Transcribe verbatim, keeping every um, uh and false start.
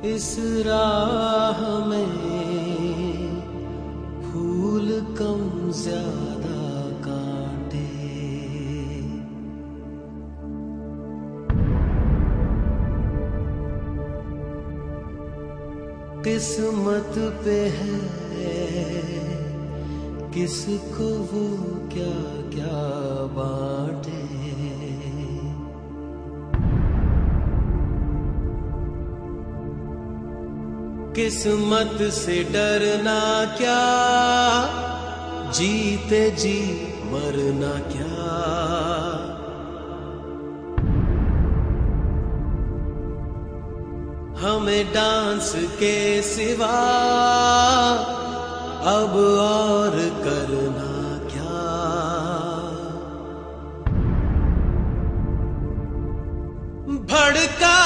इस राह में फूल कम ज्यादा कांटे, किस्मत पे है किसको वो क्या क्या बांटे। किस्मत से डरना क्या, जीते जी मरना क्या। हमें डांस के सिवा अब और करना क्या। भड़का